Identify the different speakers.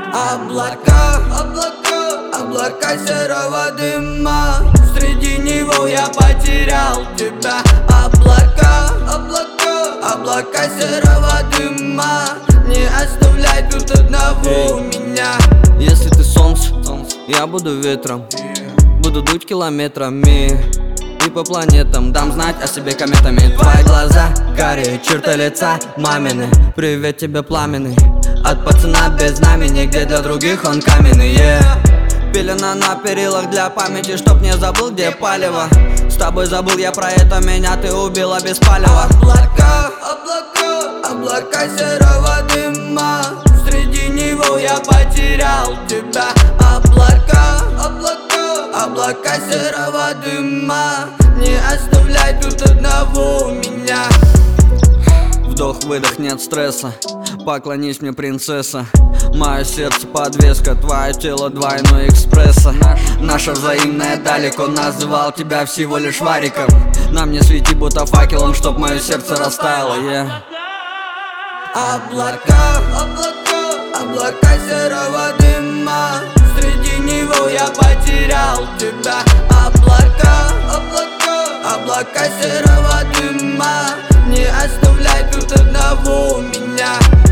Speaker 1: Облака, облака, облака серого дыма. Среди него я потерял тебя. Облака, облака, облака серого дыма. Не оставляй тут одного меня.
Speaker 2: Если ты солнце, я буду ветром. Буду дуть километрами и по планетам дам знать о себе кометами. Твои глаза карие, черты лица мамины. Привет тебе пламенный от пацана без знамени, где для других он каменный, Пелена на перилах для памяти, чтоб не забыл, где палево. С тобой забыл я про это, меня ты убила без палева.
Speaker 1: Облака, облака, облака серого дыма. Среди него я потерял тебя. Облака, облака, облака серого дыма. Не оставляй тут одного меня.
Speaker 2: Вдох-выдох, нет стресса. Поклонись мне, принцесса. Мое сердце подвеска, твое тело двойной экспресса. Наша взаимная далеко, называл тебя всего лишь вариком. Нам не свети будто факелом, чтоб мое сердце растаяло,
Speaker 1: Облака, облака, облака серого дыма. Среди него я потерял тебя. Облака, облака, облака серого дыма. Не оставляй тут одного меня.